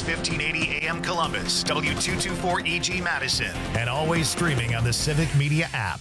1580 AM Columbus, W224EG Madison, and always streaming on the Civic Media app.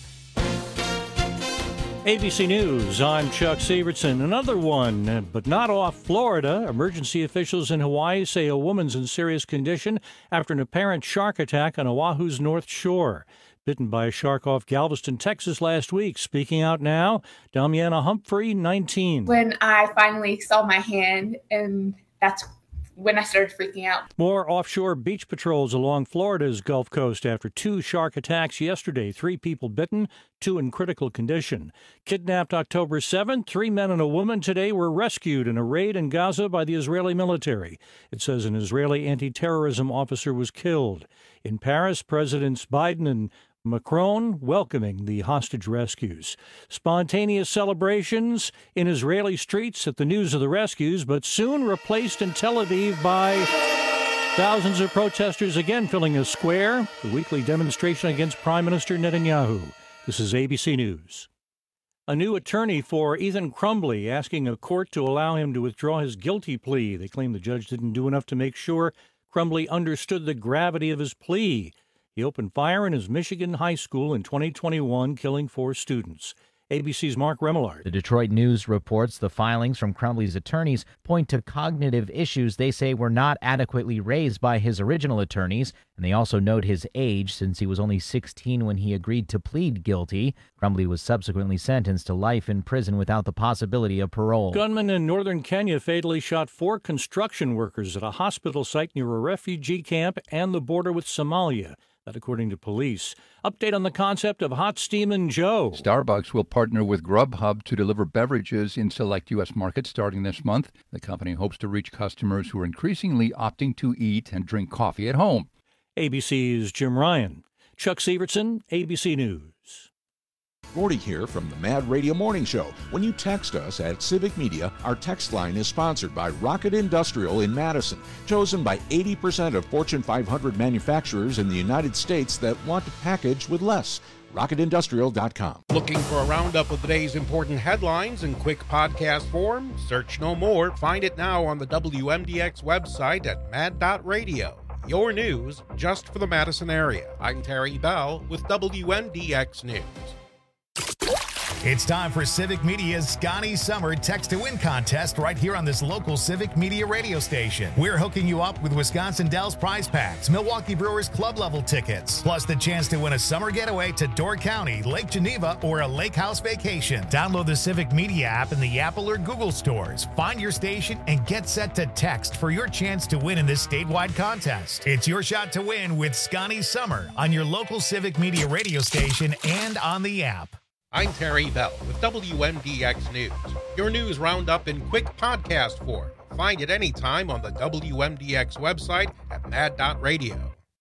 ABC News, I'm Chuck Sievertson. Another one, but not off Florida. Emergency officials in Hawaii say a woman's in serious condition after an apparent shark attack on Oahu's North Shore. Bitten by a shark off Galveston, Texas last week. Speaking out now, Damiana Humphrey, 19. When I finally saw my hand, and that's when I started freaking out. More offshore beach patrols along Florida's Gulf Coast after 2 shark attacks yesterday. 3 people bitten, 2 in critical condition. Kidnapped October 7th, 3 men and a woman today were rescued in a raid in Gaza by the Israeli military. It says an Israeli anti-terrorism officer was killed. In Paris, Presidents Biden and Macron welcoming the hostage rescues. Spontaneous celebrations in Israeli streets at the news of the rescues, but soon replaced in Tel Aviv by thousands of protesters again filling a square. The weekly demonstration against Prime Minister Netanyahu. This is ABC News. A new attorney for Ethan Crumbley asking a court to allow him to withdraw his guilty plea. They claim the judge didn't do enough to make sure Crumbley understood the gravity of his plea. He opened fire in his Michigan high school in 2021, killing 4 students. ABC's Mark Remillard. The Detroit News reports the filings from Crumbley's attorneys point to cognitive issues they say were not adequately raised by his original attorneys, and they also note his age since he was only 16 when he agreed to plead guilty. Crumbley was subsequently sentenced to life in prison without the possibility of parole. Gunmen in northern Kenya fatally shot 4 construction workers at a hospital site near a refugee camp and the border with Somalia. That according to police. Update on the concept of Hot Steamin' Joe. Starbucks will partner with Grubhub to deliver beverages in select U.S. markets starting this month. The company hopes to reach customers who are increasingly opting to eat and drink coffee at home. ABC's Jim Ryan. Chuck Sievertson, ABC News. Gordy here from the Mad Radio Morning Show. When you text us at Civic Media, our text line is sponsored by Rocket Industrial in Madison, chosen by 80% of Fortune 500 manufacturers in the United States that want to package with less. RocketIndustrial.com. Looking for a roundup of the day's important headlines in quick podcast form? Search no more. Find it now on the WMDX website at mad.radio. Your news just for the Madison area. I'm Terry Bell with WMDX News. It's time for Civic Media's Scotty Summer Text to Win contest right here on this local Civic Media radio station. We're hooking you up with Wisconsin Dells prize packs, Milwaukee Brewers club level tickets, plus the chance to win a summer getaway to Door County, Lake Geneva, or a lake house vacation. Download the Civic Media app in the Apple or Google stores. Find your station and get set to text for your chance to win in this statewide contest. It's your shot to win with Scotty Summer on your local Civic Media radio station and on the app. I'm Terry Bell with WMDX News. Your news roundup in quick podcast form. Find it anytime on the WMDX website at mad.radio.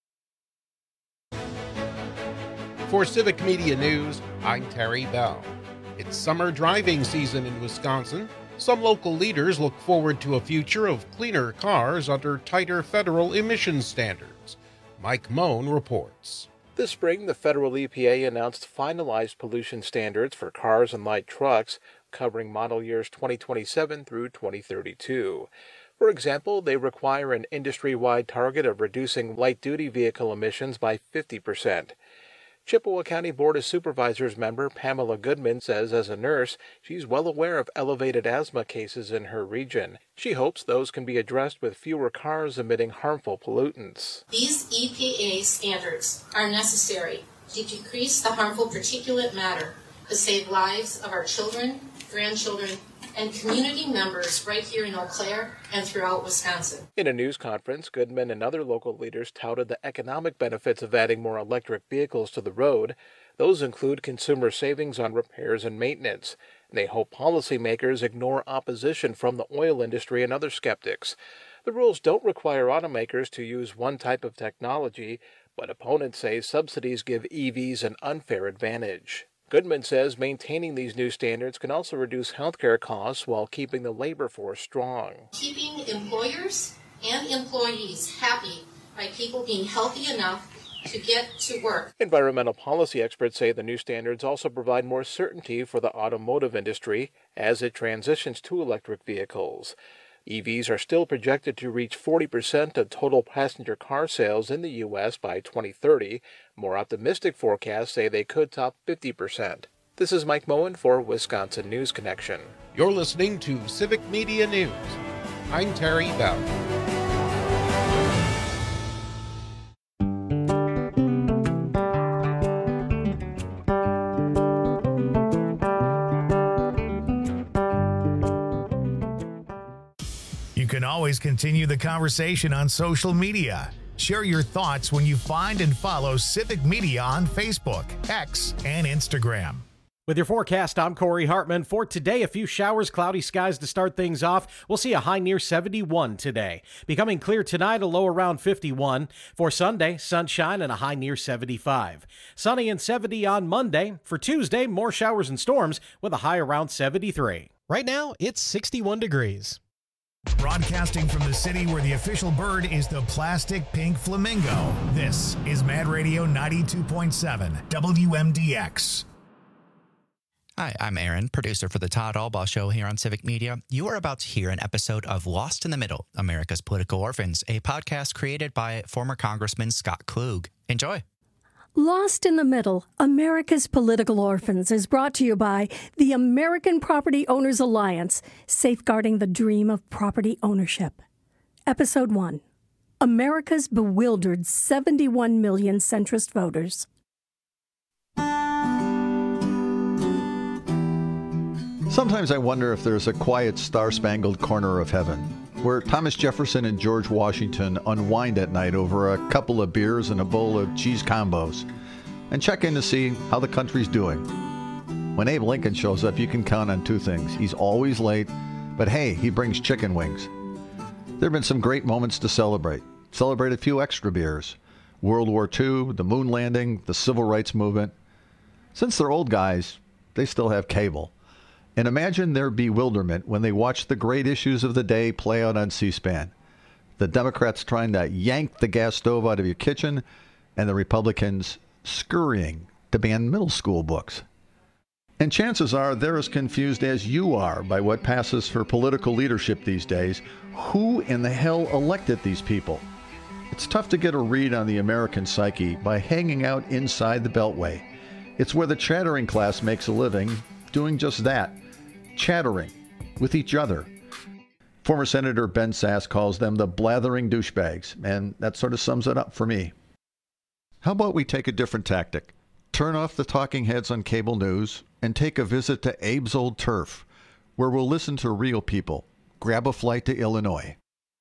For Civic Media News, I'm Terry Bell. It's summer driving season in Wisconsin. Some local leaders look forward to a future of cleaner cars under tighter federal emissions standards. Mike Moan reports. This spring, the federal EPA announced finalized pollution standards for cars and light trucks, covering model years 2027 through 2032. For example, they require an industry-wide target of reducing light-duty vehicle emissions by 50%. Chippewa County Board of Supervisors member Pamela Goodman says as a nurse, she's well aware of elevated asthma cases in her region. She hopes those can be addressed with fewer cars emitting harmful pollutants. These EPA standards are necessary to decrease the harmful particulate matter to save lives of our children, grandchildren, and community members right here in Eau Claire and throughout Wisconsin. In a news conference, Goodman and other local leaders touted the economic benefits of adding more electric vehicles to the road. Those include consumer savings on repairs and maintenance. And they hope policymakers ignore opposition from the oil industry and other skeptics. The rules don't require automakers to use one type of technology, but opponents say subsidies give EVs an unfair advantage. Goodman says maintaining these new standards can also reduce healthcare costs while keeping the labor force strong. Keeping employers and employees happy by people being healthy enough to get to work. Environmental policy experts say the new standards also provide more certainty for the automotive industry as it transitions to electric vehicles. EVs are still projected to reach 40% of total passenger car sales in the U.S. by 2030. More optimistic forecasts say they could top 50%. This is Mike Moen for Wisconsin News Connection. You're listening to Civic Media News. I'm Terry Bell. You can always continue the conversation on social media. Share your thoughts when you find and follow Civic Media on Facebook, X, and Instagram. With your forecast, I'm Corey Hartman. For today, a few showers, cloudy skies to start things off. We'll see a high near 71 today. Becoming clear tonight, a low around 51. For Sunday, sunshine and a high near 75. Sunny and 70 on Monday. For Tuesday, more showers and storms with a high around 73. Right now, it's 61 degrees. Broadcasting from the city where the official bird is the plastic pink flamingo. This is Mad Radio 92.7 WMDX. Hi, I'm Aaron, producer for the Todd Albaugh Show here on Civic Media. You are about to hear an episode of Lost in the Middle, America's Political Orphans, a podcast created by former Congressman Scott Klug. Enjoy. Lost in the Middle, America's Political Orphans is brought to you by the American Property Owners Alliance, safeguarding the dream of property ownership. Episode 1, America's Bewildered 71 Million Centrist Voters. Sometimes I wonder if there's a quiet star-spangled corner of heaven where Thomas Jefferson and George Washington unwind at night over a couple of beers and a bowl of cheese combos and check in to see how the country's doing. When Abe Lincoln shows up, you can count on two things. He's always late, but hey, he brings chicken wings. There have been some great moments to celebrate. Celebrate a few extra beers. World War II, the moon landing, the civil rights movement. Since they're old guys, they still have cable. And imagine their bewilderment when they watch the great issues of the day play out on C-SPAN. The Democrats trying to yank the gas stove out of your kitchen, and the Republicans scurrying to ban middle school books. And chances are they're as confused as you are by what passes for political leadership these days. Who in the hell elected these people? It's tough to get a read on the American psyche by hanging out inside the Beltway. It's where the chattering class makes a living, doing just that. Chattering with each other. Former Senator Ben Sasse calls them the blathering douchebags, and that sort of sums it up for me. How about we take a different tactic? Turn off the talking heads on cable news and take a visit to Abe's Old Turf, where we'll listen to real people. Grab a flight to Illinois.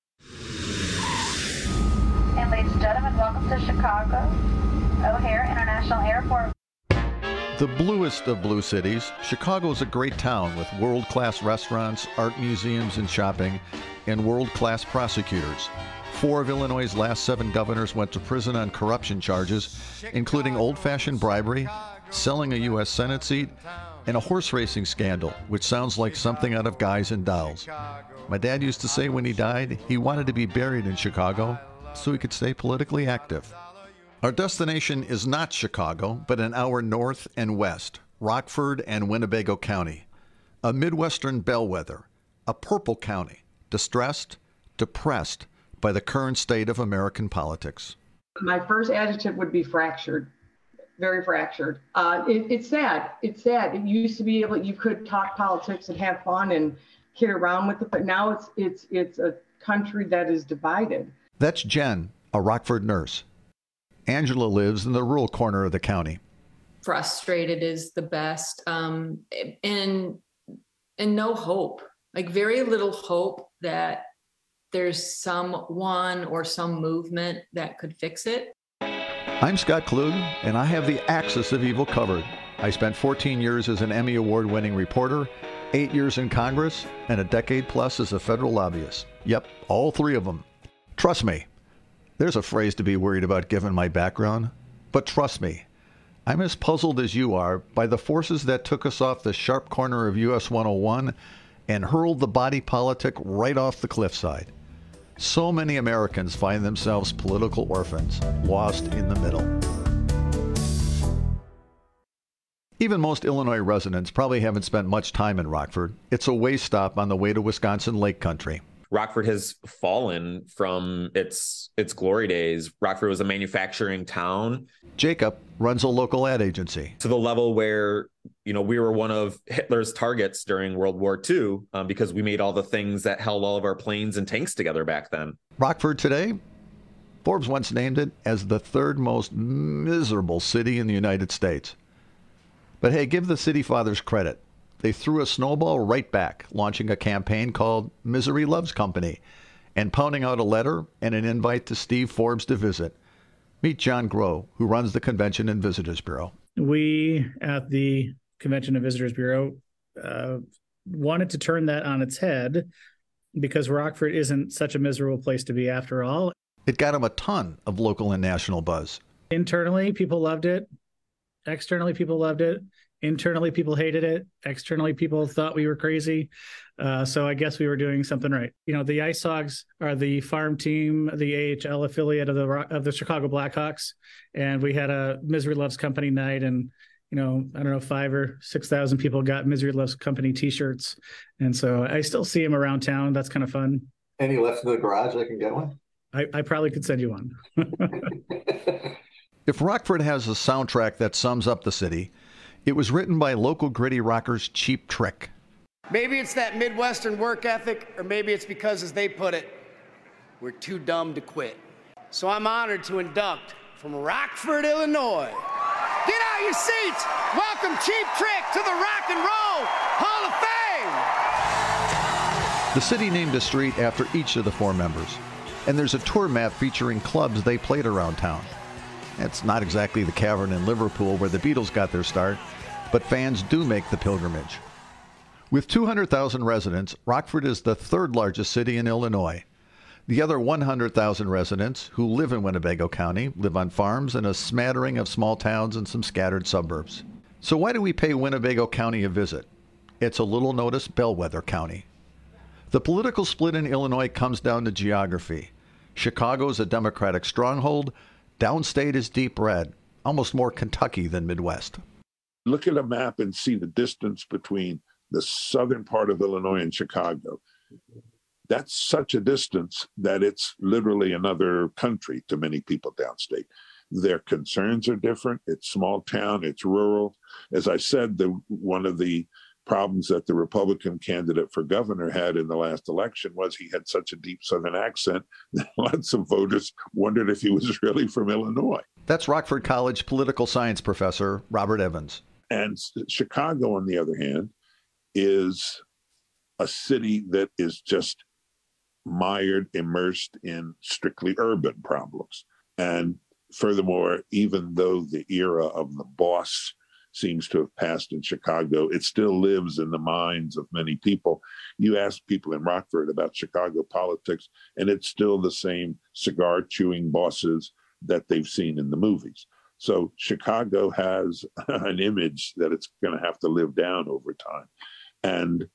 And ladies and gentlemen, welcome to Chicago O'Hare International Airport. The bluest of blue cities, Chicago is a great town with world-class restaurants, art museums and shopping, and world-class prosecutors. 4 of Illinois' last 7 governors went to prison on corruption charges, including old-fashioned bribery, selling a U.S. Senate seat, and a horse racing scandal, which sounds like something out of Guys and Dolls. My dad used to say when he died, he wanted to be buried in Chicago so he could stay politically active. Our destination is not Chicago, but an hour north and west, Rockford and Winnebago County. A Midwestern bellwether, a purple county, distressed, depressed by the current state of American politics. My first adjective would be fractured, very fractured. It's sad. It's sad. It used to be able, you could talk politics and have fun and kid around with it, but now it's a country that is divided. That's Jen, a Rockford nurse. Angela lives in the rural corner of the county. Frustrated is the best, and no hope, like very little hope that there's someone or some movement that could fix it. I'm Scott Klug, and I have the axis of evil covered. I spent 14 years as an Emmy Award-winning reporter, 8 years in Congress, and a decade plus as a federal lobbyist. Yep, all 3 of them. Trust me. There's a phrase to be worried about given my background, but trust me, I'm as puzzled as you are by the forces that took us off the sharp corner of US 101 and hurled the body politic right off the cliffside. So many Americans find themselves political orphans, lost in the middle. Even most Illinois residents probably haven't spent much time in Rockford. It's a way stop on the way to Wisconsin Lake Country. Rockford has fallen from its glory days. Rockford was a manufacturing town. Jacob runs a local ad agency. To the level where, we were one of Hitler's targets during World War II because we made all the things that held all of our planes and tanks together back then. Rockford today, Forbes once named it as the third most miserable city in the United States. But hey, give the city fathers credit. They threw a snowball right back, launching a campaign called Misery Loves Company and pounding out a letter and an invite to Steve Forbes to visit. Meet John Groh, who runs the Convention and Visitors Bureau. We at the Convention and Visitors Bureau wanted to turn that on its head because Rockford isn't such a miserable place to be after all. It got him a ton of local and national buzz. Internally, people loved it. Externally, people loved it. Internally, people hated it. Externally, people thought we were crazy. So I guess we were doing something right. The Ice Hogs are the farm team, the AHL affiliate of the Chicago Blackhawks. And we had a Misery Loves Company night. And, I don't know, 5,000 or 6,000 people got Misery Loves Company T-shirts. And so I still see them around town. That's kind of fun. Any left in the garage? I can get one. I probably could send you one. If Rockford has a soundtrack that sums up the city, it was written by local gritty rockers Cheap Trick. Maybe it's that Midwestern work ethic, or maybe it's because, as they put it, we're too dumb to quit. So I'm honored to induct from Rockford, Illinois. Get out your seats! Welcome Cheap Trick to the Rock and Roll Hall of Fame! The city named a street after each of the four members, and there's a tour map featuring clubs they played around town. It's not exactly the Cavern in Liverpool where the Beatles got their start, but fans do make the pilgrimage. With 200,000 residents, Rockford is the third largest city in Illinois. The other 100,000 residents who live in Winnebago County live on farms and a smattering of small towns and some scattered suburbs. So why do we pay Winnebago County a visit? It's a little-noticed bellwether county. The political split in Illinois comes down to geography. Chicago's a Democratic stronghold. Downstate is deep red, almost more Kentucky than Midwest. Look at a map and see the distance between the southern part of Illinois and Chicago. That's such a distance that it's literally another country to many people downstate. Their concerns are different. It's small town, it's rural. As I said, one of the problems that the Republican candidate for governor had in the last election was he had such a deep Southern accent that lots of voters wondered if he was really from Illinois. That's Rockford College political science professor Robert Evans. And Chicago, on the other hand, is a city that is just mired, immersed in strictly urban problems. And furthermore, even though the era of the boss seems to have passed in Chicago, it still lives in the minds of many people. You ask people in Rockford about Chicago politics, and it's still the same cigar-chewing bosses that they've seen in the movies. So Chicago has an image that it's going to have to live down over time. And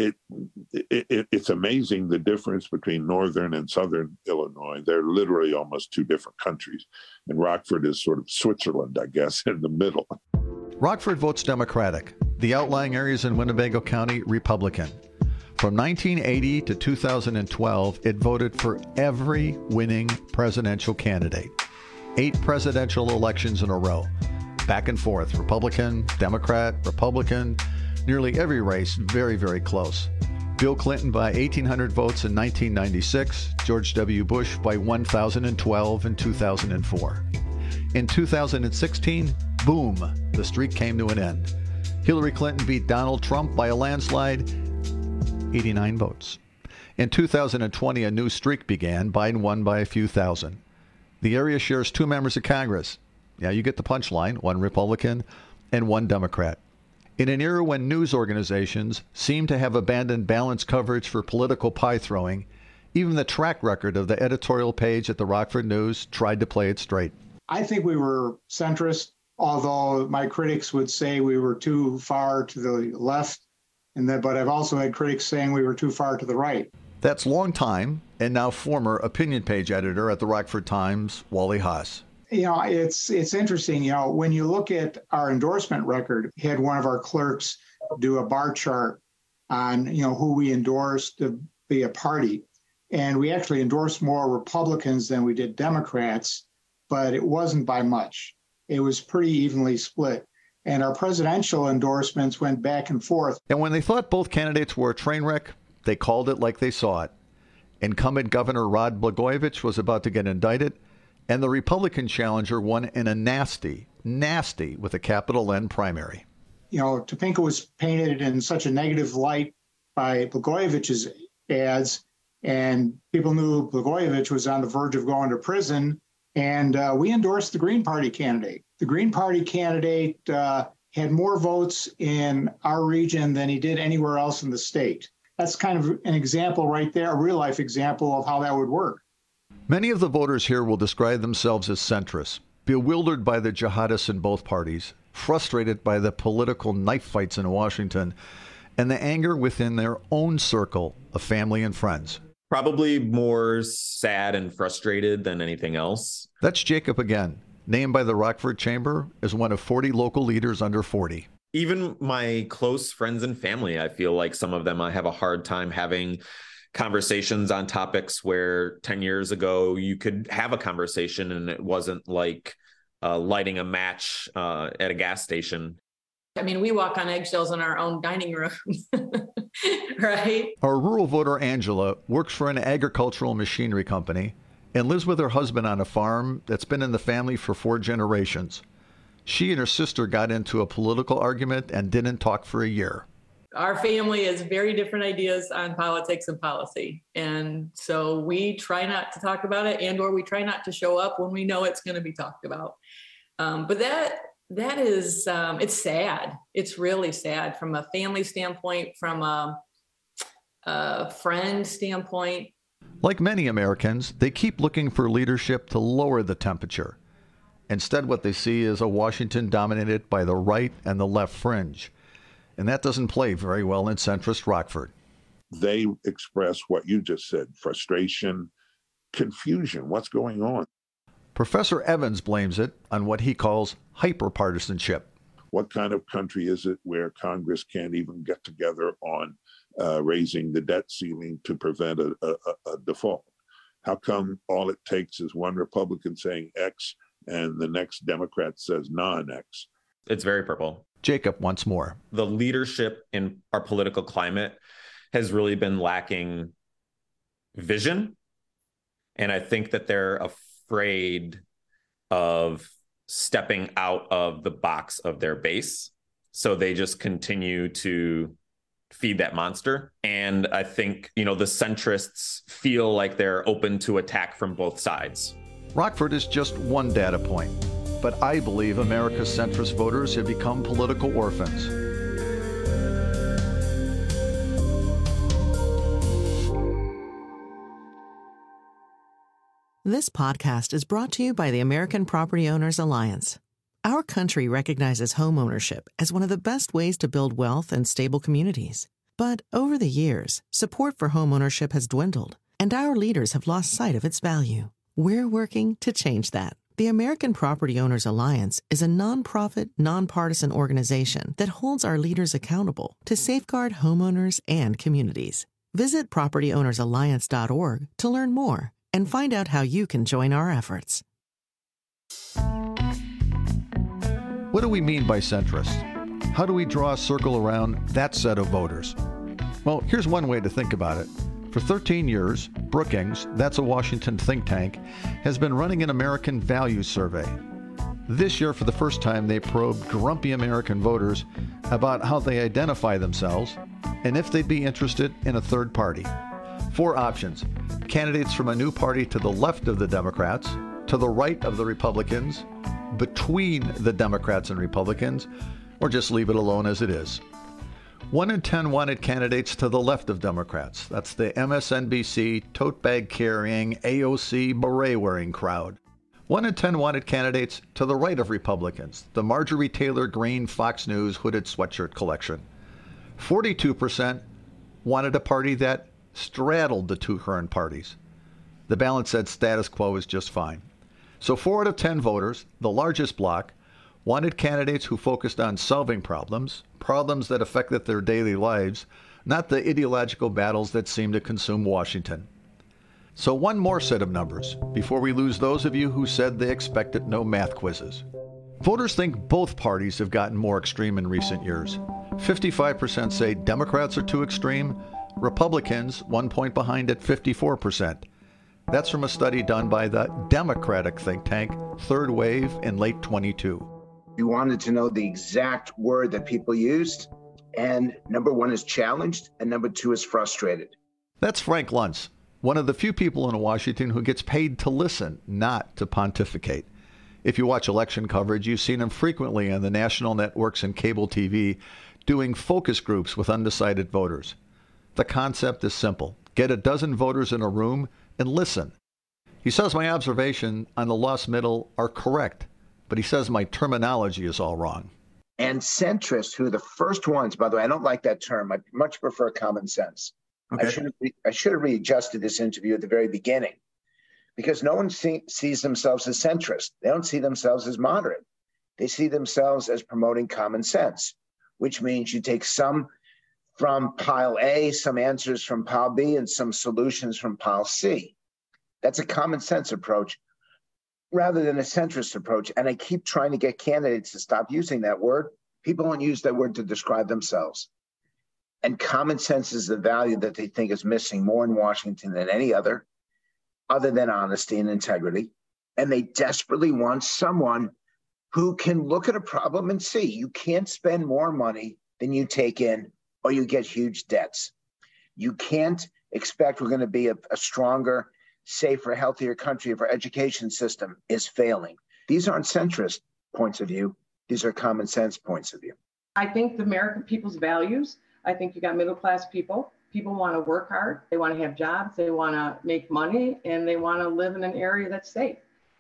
it's amazing the difference between northern and southern Illinois. They're literally almost two different countries. And Rockford is sort of Switzerland, I guess, in the middle. Rockford votes Democratic. The outlying areas in Winnebago County, Republican. From 1980 to 2012, it voted for every winning presidential candidate. 8 presidential elections in a row. Back and forth, Republican, Democrat, Republican. Nearly every race very, very close. Bill Clinton by 1,800 votes in 1996. George W. Bush by 1,012 in 2004. In 2016, boom, the streak came to an end. Hillary Clinton beat Donald Trump by a landslide, 89 votes. In 2020, a new streak began. Biden won by a few thousand. The area shares 2 members of Congress. Yeah, you get the punchline, 1 Republican and 1 Democrat. In an era when news organizations seem to have abandoned balanced coverage for political pie-throwing, even the track record of the editorial page at the Rockford News tried to play it straight. I think we were centrist, although my critics would say we were too far to the left, but I've also had critics saying we were too far to the right. That's longtime and now former opinion page editor at the Rockford Times, Wally Haas. It's interesting. When you look at our endorsement record, we had one of our clerks do a bar chart on, who we endorsed to be a party. And we actually endorsed more Republicans than we did Democrats, but it wasn't by much. It was pretty evenly split. And our presidential endorsements went back and forth. And when they thought both candidates were a train wreck, they called it like they saw it. Incumbent Governor Rod Blagojevich was about to get indicted, and the Republican challenger won in a nasty with a capital N primary. You know, Topinka was painted in such a negative light by Blagojevich's ads, and people knew Blagojevich was on the verge of going to prison, and we endorsed the Green Party candidate. The Green Party candidate had more votes in our region than he did anywhere else in the state. That's kind of an example right there, a real-life example of how that would work. Many of the voters here will describe themselves as centrists, bewildered by the jihadists in both parties, frustrated by the political knife fights in Washington, and the anger within their own circle of family and friends. Probably more sad and frustrated than anything else. That's Jacob again, named by the Rockford Chamber as one of 40 local leaders under 40. Even my close friends and family, I feel like some of them, I have a hard time having conversations on topics where 10 years ago you could have a conversation and it wasn't like lighting a match at a gas station. I mean, we walk on eggshells in our own dining room, right? Our rural voter, Angela, works for an agricultural machinery company and lives with her husband on a farm that's been in the family for 4 generations. She and her sister got into a political argument and didn't talk for a year. Our family has very different ideas on politics and policy. And so we try not to talk about it, and or we try not to show up when we know it's going to be talked about. But that is, it's sad. It's really sad from a family standpoint, from a friend standpoint. Like many Americans, they keep looking for leadership to lower the temperature. Instead, what they see is a Washington dominated by the right and the left fringe. And that doesn't play very well in centrist Rockford. They express what you just said, frustration, confusion. What's going on? Professor Evans blames it on what he calls hyperpartisanship. What kind of country is it where Congress can't even get together on raising the debt ceiling to prevent a default? How come all it takes is one Republican saying X and the next Democrat says non-X? It's very purple. Jacob once more. The leadership in our political climate has really been lacking vision. And I think that they're afraid of stepping out of the box of their base. So they just continue to feed that monster. And I think, the centrists feel like they're open to attack from both sides. Rockford is just one data point, but I believe America's centrist voters have become political orphans. This podcast is brought to you by the American Property Owners Alliance. Our country recognizes homeownership as one of the best ways to build wealth and stable communities. But over the years, support for homeownership has dwindled, and our leaders have lost sight of its value. We're working to change that. The American Property Owners Alliance is a nonprofit, nonpartisan organization that holds our leaders accountable to safeguard homeowners and communities. Visit propertyownersalliance.org to learn more and find out how you can join our efforts. What do we mean by centrist? How do we draw a circle around that set of voters? Well, here's one way to think about it. For 13 years, Brookings, that's a Washington think tank, has been running an American Values Survey. This year, for the first time, they probed grumpy American voters about how they identify themselves and if they'd be interested in a third party. 4 options: candidates from a new party to the left of the Democrats, to the right of the Republicans, between the Democrats and Republicans, or just leave it alone as it is. 1 in 10 wanted candidates to the left of Democrats. That's the MSNBC, tote bag carrying, AOC, beret wearing crowd. 1 in 10 wanted candidates to the right of Republicans, the Marjorie Taylor Greene Fox News hooded sweatshirt collection. 42% wanted a party that straddled the 2 current parties. The balance said status quo is just fine. So 4 out of 10 voters, the largest bloc, wanted candidates who focused on solving problems that affected their daily lives, not the ideological battles that seem to consume Washington. So one more set of numbers before we lose those of you who said they expected no math quizzes. Voters think both parties have gotten more extreme in recent years. 55% say Democrats are too extreme. Republicans, 1 point behind at 54%. That's from a study done by the Democratic think tank Third Wave in late 22. We wanted to know the exact word that people used, and number one is challenged, and number two is frustrated. That's Frank Luntz, one of the few people in Washington who gets paid to listen, not to pontificate. If you watch election coverage, you've seen him frequently on the national networks and cable TV doing focus groups with undecided voters. The concept is simple. Get a dozen voters in a room and listen. He says my observation on the lost middle are correct, but he says my terminology is all wrong. And centrists, who are the first ones, by the way, I don't like that term. I much prefer common sense. Okay. I should have readjusted this interview at the very beginning, because no one sees themselves as centrist. They don't see themselves as moderate. They see themselves as promoting common sense, which means you take some from pile A, some answers from pile B, and some solutions from pile C. That's a common sense approach rather than a centrist approach. And I keep trying to get candidates to stop using that word. People don't use that word to describe themselves. And common sense is the value that they think is missing more in Washington than any other than honesty and integrity. And they desperately want someone who can look at a problem and see you can't spend more money than you take in, or you get huge debts. You can't expect we're going to be a stronger, safer, healthier country if our education system is failing. These aren't centrist points of view. These are common sense points of view. I think the American people's values, I think you got middle-class people. People want to work hard. They want to have jobs. They want to make money, and they want to live in an area that's safe.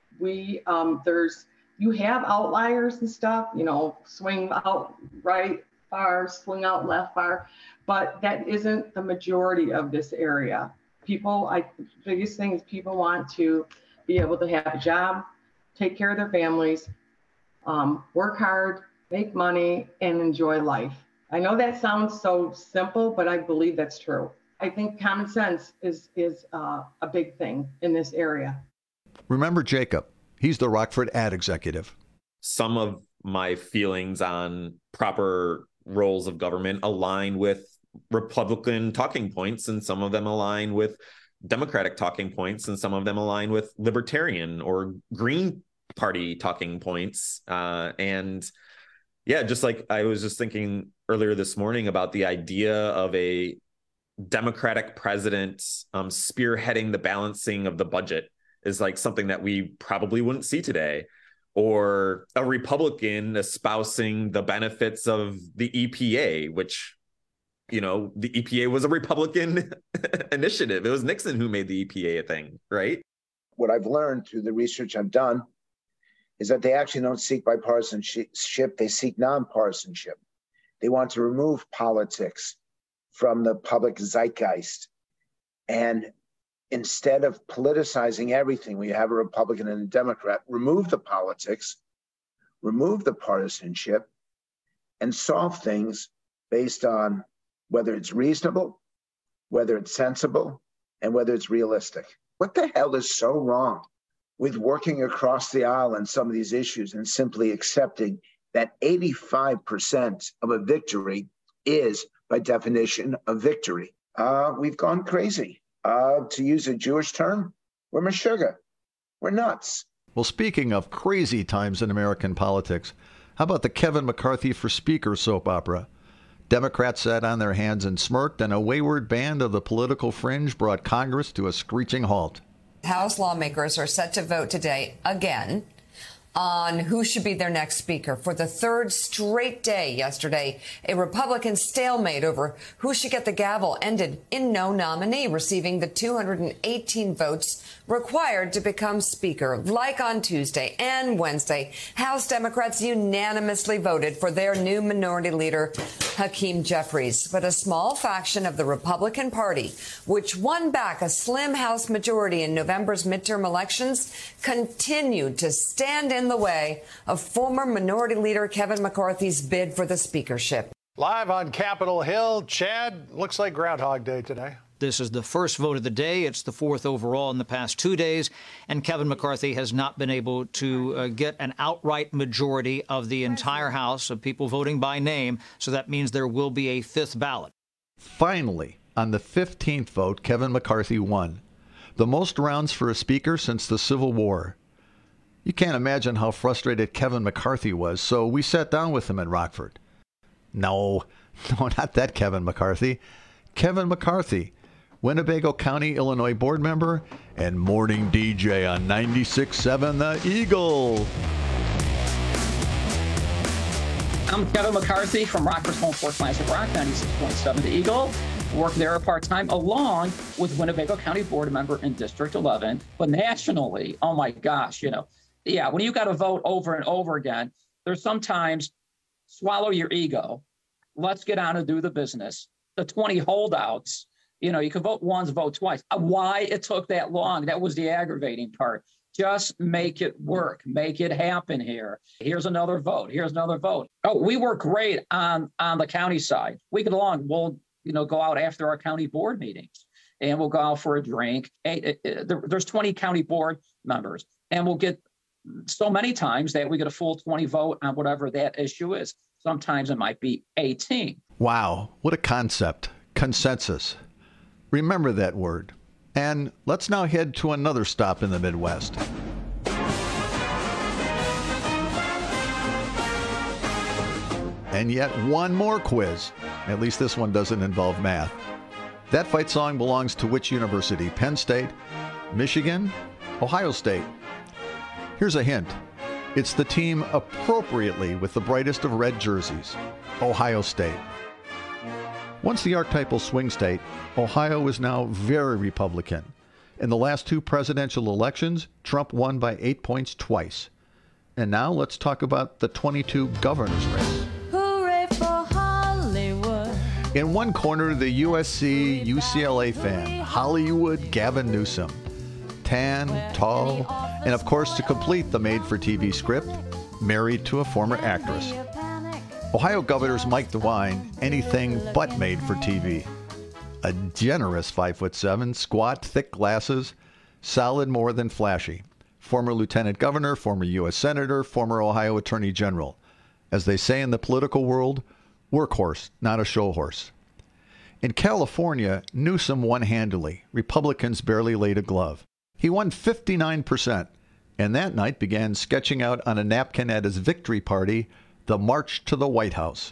You have outliers and stuff, swing out right far, swing out left far, but that isn't the majority of this area. Biggest thing is people want to be able to have a job, take care of their families, work hard, make money, and enjoy life. I know that sounds so simple, but I believe that's true. I think common sense is a big thing in this area. Remember Jacob. He's the Rockford ad executive. Some of my feelings on proper roles of government align with Republican talking points, and some of them align with Democratic talking points, and some of them align with Libertarian or Green Party talking points. And yeah, just like I was just thinking earlier this morning about the idea of a Democratic president spearheading the balancing of the budget is like something that we probably wouldn't see today, or a Republican espousing the benefits of the EPA, which, the EPA was a Republican initiative. It was Nixon who made the EPA a thing, right? What I've learned through the research I've done is that they actually don't seek bipartisanship, they seek nonpartisanship. They want to remove politics from the public zeitgeist. And instead of politicizing everything, we have a Republican and a Democrat, remove the politics, remove the partisanship, and solve things based on whether it's reasonable, whether it's sensible, and whether it's realistic. What the hell is so wrong with working across the aisle on some of these issues and simply accepting that 85% of a victory is, by definition, a victory? We've gone crazy. To use a Jewish term, we're meshuggah. We're nuts. Well, speaking of crazy times in American politics, how about the Kevin McCarthy for Speaker soap opera? Democrats sat on their hands and smirked, and a wayward band of the political fringe brought Congress to a screeching halt. House lawmakers are set to vote today again on who should be their next speaker. For the third straight day yesterday, a Republican stalemate over who should get the gavel ended in no nominee receiving the 218 votes required to become speaker. Like on Tuesday and Wednesday, House Democrats unanimously voted for their new minority leader, Hakeem Jeffries. But a small faction of the Republican Party, which won back a slim House majority in November's midterm elections, continued to stand in the way of former Minority Leader Kevin McCarthy's bid for the speakership. Live on Capitol Hill, Chad, looks like Groundhog Day today. This is the first vote of the day. It's the fourth overall in the past 2 days, and Kevin McCarthy has not been able to get an outright majority of the entire House of people voting by name, so that means there will be a fifth ballot. Finally, on the 15th vote, Kevin McCarthy won. The most rounds for a speaker since the Civil War. You can't imagine how frustrated Kevin McCarthy was, so we sat down with him in Rockford. No, not that Kevin McCarthy. Kevin McCarthy, Winnebago County, Illinois board member and morning DJ on 96.7 The Eagle. I'm Kevin McCarthy from Rockford's home for Classic Rock, 96.7 The Eagle. Work there part-time along with Winnebago County board member in District 11. But nationally, oh my gosh, when you got to vote over and over again, there's sometimes swallow your ego. Let's get on and do the business. The 20 holdouts, you can vote once, vote twice. Why it took that long? That was the aggravating part. Just make it work. Make it happen here. Here's another vote. Here's another vote. Oh, we work great on the county side. We get along. We'll, go out after our county board meetings and we'll go out for a drink. There's 20 county board members and we'll get so many times that we get a full 20 vote on whatever that issue is. Sometimes it might be 18. Wow, what a concept. Consensus. Remember that word. And let's now head to another stop in the Midwest. And yet one more quiz. At least this one doesn't involve math. That fight song belongs to which university? Penn State, Michigan, Ohio State. Here's a hint. It's the team appropriately with the brightest of red jerseys, Ohio State. Once the archetypal swing state, Ohio is now very Republican. In the last two presidential elections, Trump won by 8 points twice. And now let's talk about the 22 governor's race. Hooray for Hollywood. In one corner, the USC UCLA fan, Hollywood Gavin Newsom. Tan, tall, and of course, to complete the made-for-TV script, married to a former actress. Ohio Governor's Mike DeWine, anything but made for TV. A generous 5'7", squat, thick glasses, solid more than flashy. Former Lieutenant Governor, former U.S. Senator, former Ohio Attorney General. As they say in the political world, workhorse, not a show horse. In California, Newsom won handily. Republicans barely laid a glove. He won 59%, and that night began sketching out on a napkin at his victory party the march to the White House.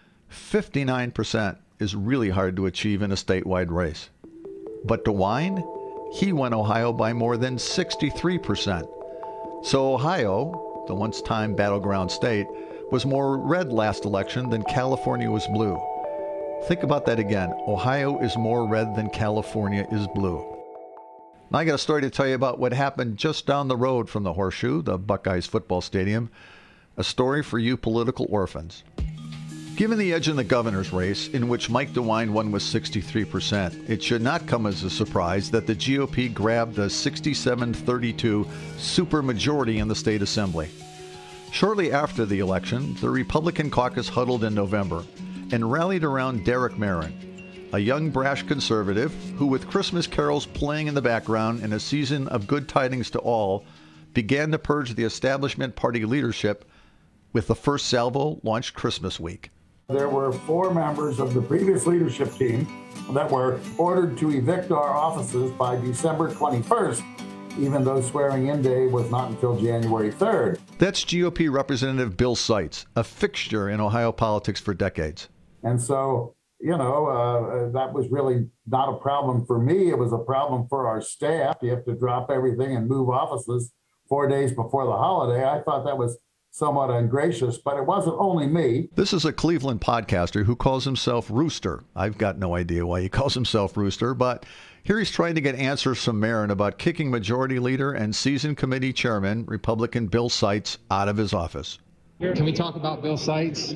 59% is really hard to achieve in a statewide race. But DeWine, he won Ohio by more than 63%. So Ohio, the once-time battleground state, was more red last election than California was blue. Think about that again. Ohio is more red than California is blue. Now I got a story to tell you about what happened just down the road from the Horseshoe, the Buckeyes football stadium. A story for you political orphans. Given the edge in the governor's race, in which Mike DeWine won with 63%, it should not come as a surprise that the GOP grabbed a 67-32 supermajority in the state assembly. Shortly after the election, the Republican caucus huddled in November and rallied around Derek Marin, a young brash conservative who, with Christmas carols playing in the background and a season of good tidings to all, began to purge the establishment party leadership with the first salvo launched Christmas week. There were 4 members of the previous leadership team that were ordered to evict our offices by December 21st, even though swearing-in day was not until January 3rd. That's GOP Representative Bill Seitz, a fixture in Ohio politics for decades. And so, that was really not a problem for me. It was a problem for our staff. You have to drop everything and move offices 4 days before the holiday. I thought that was somewhat ungracious, but it wasn't only me. This is a Cleveland podcaster who calls himself Rooster. I've got no idea why he calls himself Rooster, but here he's trying to get answers from Marin about kicking Majority Leader and Season Committee Chairman, Republican Bill Seitz, out of his office. Can we talk about Bill Seitz?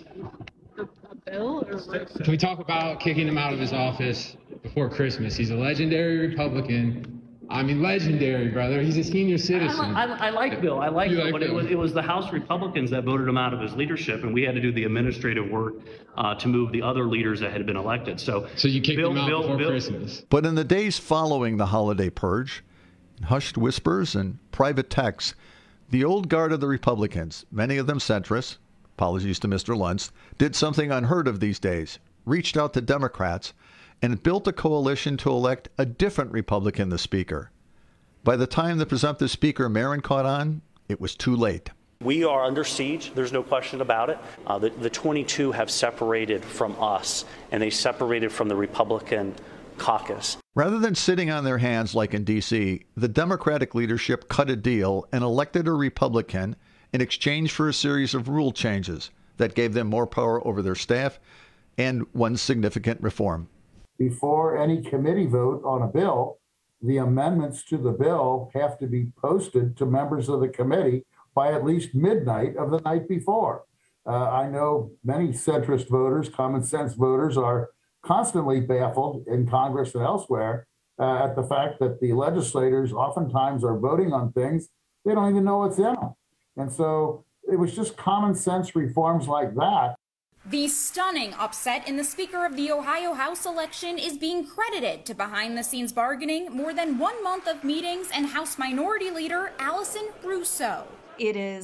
Bill? Can we talk about kicking him out of his office before Christmas? He's a legendary Republican. I mean, legendary, brother. He's a senior citizen. I like Bill. But it was the House Republicans that voted him out of his leadership, and we had to do the administrative work to move the other leaders that had been elected. So you kicked him out before Christmas. But in the days following the holiday purge, in hushed whispers and private texts, the old guard of the Republicans, many of them centrists, apologies to Mr. Luntz, did something unheard of these days, reached out to Democrats, and built a coalition to elect a different Republican the Speaker. By the time the presumptive Speaker, Marin, caught on, it was too late. We are under siege. There's no question about it. The 22 have separated from us, and they separated from the Republican caucus. Rather than sitting on their hands like in D.C., the Democratic leadership cut a deal and elected a Republican in exchange for a series of rule changes that gave them more power over their staff and one significant reform. Before any committee vote on a bill, the amendments to the bill have to be posted to members of the committee by at least midnight of the night before. I know many centrist voters, common sense voters, are constantly baffled in Congress and elsewhere at the fact that the legislators oftentimes are voting on things they don't even know what's in them. And so it was just common sense reforms like that. The stunning upset in the Speaker of the Ohio House election is being credited to behind-the-scenes bargaining, more than 1 month of meetings, and House Minority Leader Allison Russo. It is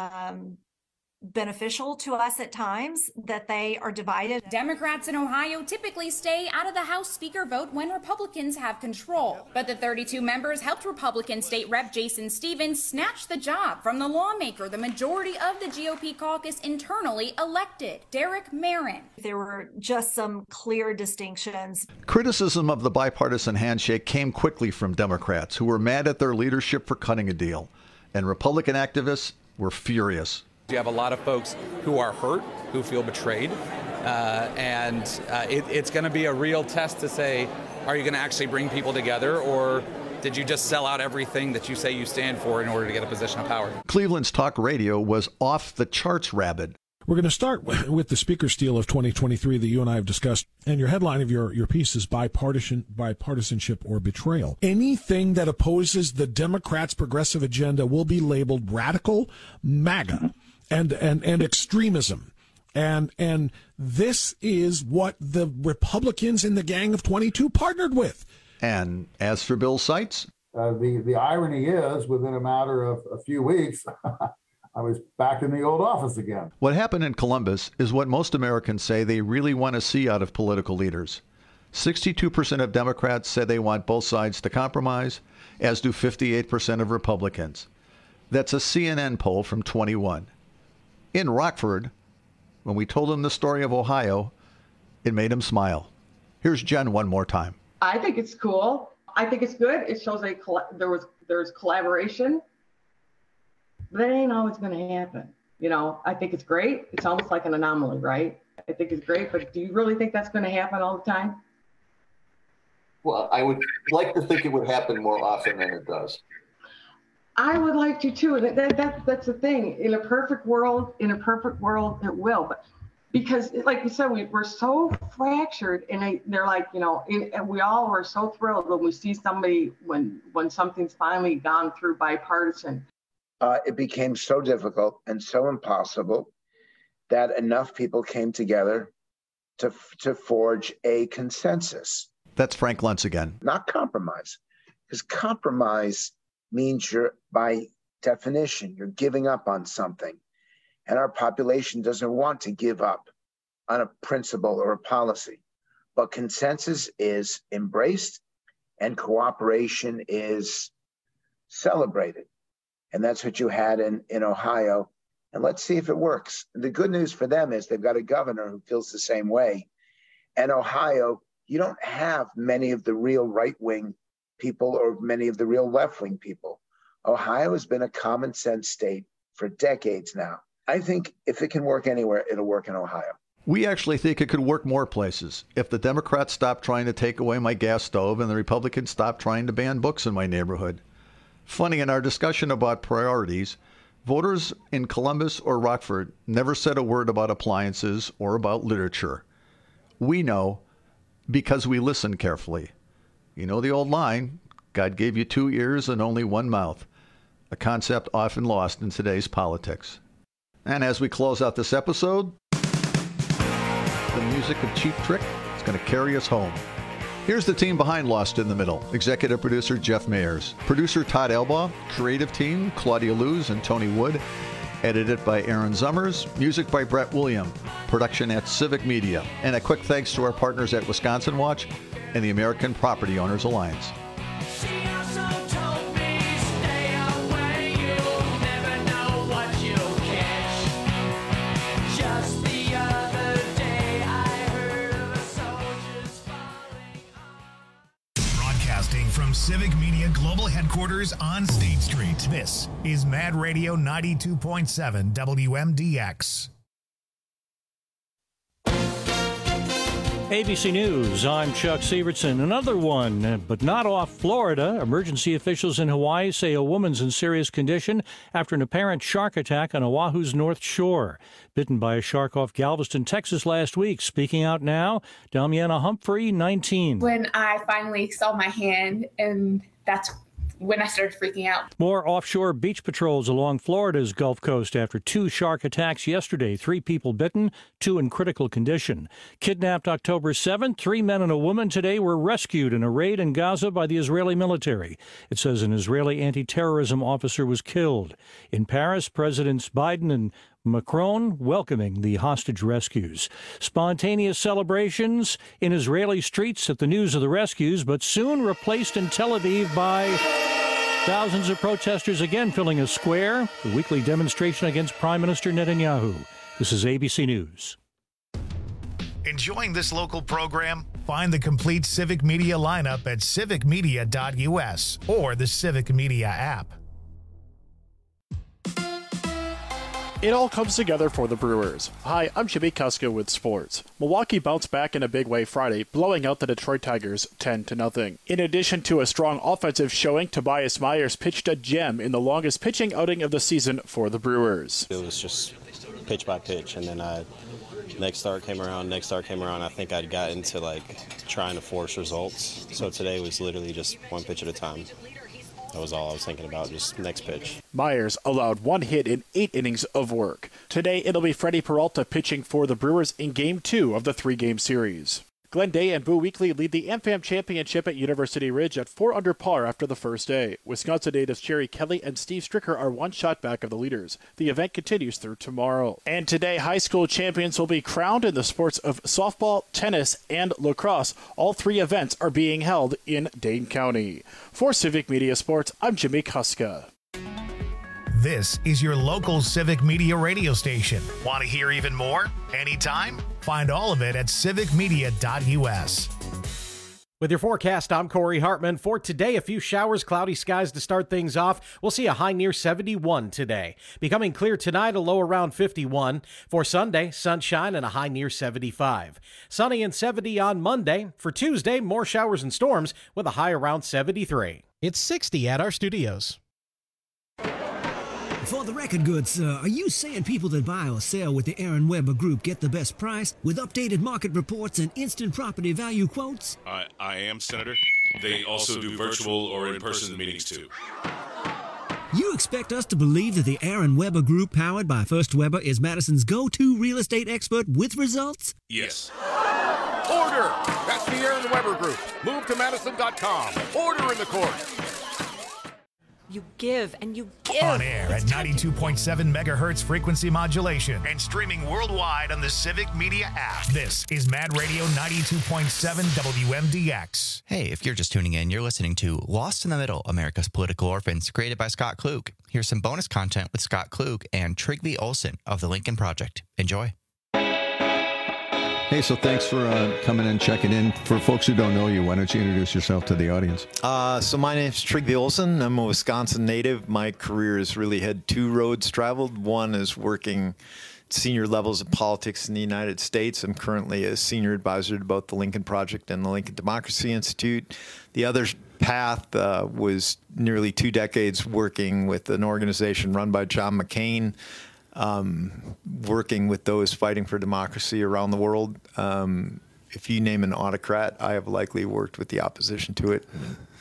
beneficial to us at times that they are divided. Democrats in Ohio typically stay out of the House Speaker vote when Republicans have control. But the 32 members helped Republican State Rep Jason Stevens snatch the job from the lawmaker the majority of the GOP caucus internally elected, Derek Marin. There were just some clear distinctions. Criticism of the bipartisan handshake came quickly from Democrats who were mad at their leadership for cutting a deal, and Republican activists were furious. You have a lot of folks who are hurt, who feel betrayed, and it's going to be a real test to say, are you going to actually bring people together, or did you just sell out everything that you say you stand for in order to get a position of power? Cleveland's talk radio was off the charts rabid. We're going to start with the speaker steal of 2023 that you and I have discussed. And your headline of your piece is bipartisanship or betrayal. Anything that opposes the Democrats' progressive agenda will be labeled radical, MAGA, and extremism. And this is what the Republicans in the Gang of 22 partnered with. And as for Bill Seitz? The irony is, within a matter of a few weeks, I was back in the old office again. What happened in Columbus is what most Americans say they really want to see out of political leaders. 62% of Democrats say they want both sides to compromise, as do 58% of Republicans. That's a CNN poll from 21. In Rockford, when we told him the story of Ohio, it made him smile. Here's Jen one more time. I think it's cool. I think it's good. It shows there's collaboration. But that ain't always going to happen. You know, I think it's great. It's almost like an anomaly, right? I think it's great, but do you really think that's going to happen all the time? Well, I would like to think it would happen more often than it does. I would like to too. That's the thing. In a perfect world, it will. But because, like you said, we're so fractured, and they're like, you know, and we all were so thrilled when we see somebody when something's finally gone through bipartisan. It became so difficult and so impossible that enough people came together to forge a consensus. That's Frank Luntz again. Not compromise, because compromise means by definition, you're giving up on something. And our population doesn't want to give up on a principle or a policy. But consensus is embraced and cooperation is celebrated. And that's what you had in Ohio. And let's see if it works. And the good news for them is they've got a governor who feels the same way. And Ohio, you don't have many of the real right-wing people or many of the real left-wing people. Ohio has been a common sense state for decades now. I think if it can work anywhere, it'll work in Ohio. We actually think it could work more places. If the Democrats stop trying to take away my gas stove and the Republicans stop trying to ban books in my neighborhood. Funny, in our discussion about priorities, voters in Columbus or Rockford never said a word about appliances or about literature. We know because we listen carefully. You know the old line, God gave you 2 ears and only 1 mouth, a concept often lost in today's politics. And as we close out this episode, the music of Cheap Trick is going to carry us home. Here's the team behind Lost in the Middle. Executive producer Jeff Mayers. Producer Todd Elbaugh. Creative team Claudia Luz and Tony Wood. Edited by Aaron Zummers. Music by Brett William. Production at Civic Media. And a quick thanks to our partners at Wisconsin Watch and the American Property Owners Alliance. From Civic Media Global Headquarters on State Street, this is Mad Radio 92.7 WMDX. ABC News, I'm Chuck Sievertson. Another one, but not off Florida. Emergency officials in Hawaii say a woman's in serious condition after an apparent shark attack on Oahu's North Shore. Bitten by a shark off Galveston, Texas last week. Speaking out now, Damiana Humphrey, 19. When I finally saw my hand, and that's when I started freaking out. More offshore beach patrols along Florida's Gulf Coast after 2 shark attacks yesterday. 3 people bitten, 2 in critical condition. Kidnapped October 7th, 3 men and a woman today were rescued in a raid in Gaza by the Israeli military. It says an Israeli anti-terrorism officer was killed. In Paris, Presidents Biden and Macron welcoming the hostage rescues. Spontaneous celebrations in Israeli streets at the news of the rescues, but soon replaced in Tel Aviv by thousands of protesters again filling a square. The weekly demonstration against Prime Minister Netanyahu. This is ABC News. Enjoying this local program? Find the complete Civic Media lineup at civicmedia.us or the Civic Media app. It all comes together for the Brewers. Hi, I'm Jimmy Kuska with sports. Milwaukee bounced back in a big way Friday, blowing out the Detroit Tigers 10-0. In addition to a strong offensive showing, Tobias Myers pitched a gem in the longest pitching outing of the season for the Brewers. It was just pitch by pitch, and then next start came around. I think I'd gotten to trying to force results. So today was literally just one pitch at a time. That was all I was thinking about, just next pitch. Myers allowed 1 hit in 8 innings of work. Today, it'll be Freddie Peralta pitching for the Brewers in Game 2 of the 3-game series. Glenn Day and Boo Weekley lead the AmFam Championship at University Ridge at 4 under par after the first day. Wisconsin natives Jerry Kelly and Steve Stricker are 1 shot back of the leaders. The event continues through tomorrow. And today, high school champions will be crowned in the sports of softball, tennis, and lacrosse. All 3 events are being held in Dane County. For Civic Media Sports, I'm Jimmy Kuska. This is your local Civic Media radio station. Want to hear even more? Anytime? Find all of it at civicmedia.us. With your forecast, I'm Corey Hartman. For today, a few showers, cloudy skies to start things off. We'll see a high near 71 today. Becoming clear tonight, a low around 51. For Sunday, sunshine and a high near 75. Sunny and 70 on Monday. For Tuesday, more showers and storms with a high around 73. It's 60 at our studios. For the record goods, are you saying people that buy or sell with the Aaron Weber Group get the best price with updated market reports and instant property value quotes? I am, Senator. They also do virtual or in-person meetings, too. You expect us to believe that the Aaron Weber Group, powered by First Weber, is Madison's go-to real estate expert with results? Yes. Order! That's the Aaron Weber Group. Move to Madison.com. Order in the court. You give and you give. On air at 92.7 megahertz frequency modulation and streaming worldwide on the Civic Media app. This is Mad Radio 92.7 WMDX. Hey, if you're just tuning in, you're listening to Lost in the Middle, America's Political Orphans, created by Scott Klug. Here's some bonus content with Scott Klug and Trygve Olsen of the Lincoln Project. Enjoy. Hey, so thanks for coming and checking in. For folks who don't know you, why don't you introduce yourself to the audience? So my name's Trygve Olsen. I'm a Wisconsin native. My career has really had 2 roads traveled. One is working senior levels of politics in the United States. I'm currently a senior advisor to both the Lincoln Project and the Lincoln Democracy Institute. The other path was nearly 2 decades working with an organization run by John McCain, working with those fighting for democracy around the world. If you name an autocrat, I have likely worked with the opposition to it.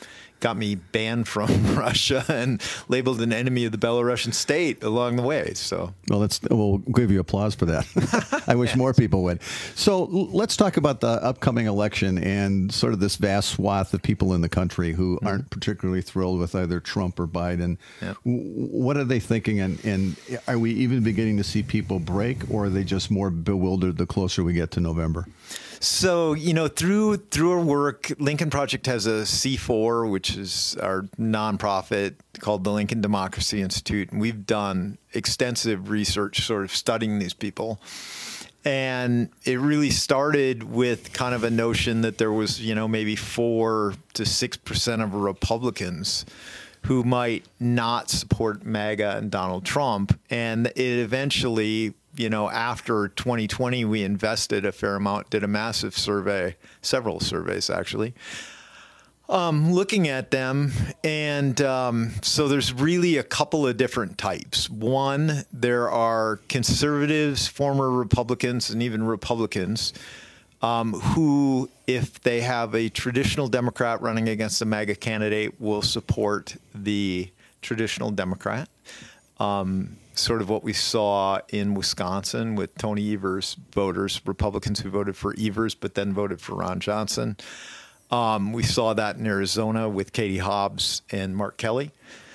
got me banned from Russia and labeled an enemy of the Belarusian state along the way. So, well, we'll give you applause for that. I wish more people would. So let's talk about the upcoming election and sort of this vast swath of people in the country who aren't particularly thrilled with either Trump or Biden. Yep. What are they thinking? And are we even beginning to see people break, or are they just more bewildered the closer we get to November? So, through our work, Lincoln Project has a C4, which is our nonprofit called the Lincoln Democracy Institute. And we've done extensive research sort of studying these people. And it really started with kind of a notion that there was, maybe 4 to 6% of Republicans who might not support MAGA and Donald Trump. And it eventually, after 2020, we invested a fair amount, did a massive survey, several surveys actually, looking at them. And so there's really a couple of different types. One, there are conservatives, former Republicans, and even Republicans who, if they have a traditional Democrat running against a MAGA candidate, will support the traditional Democrat. Sort of what we saw in Wisconsin with Tony Evers voters, Republicans who voted for Evers but then voted for Ron Johnson. We saw that in Arizona with Katie Hobbs and Mark Kelly.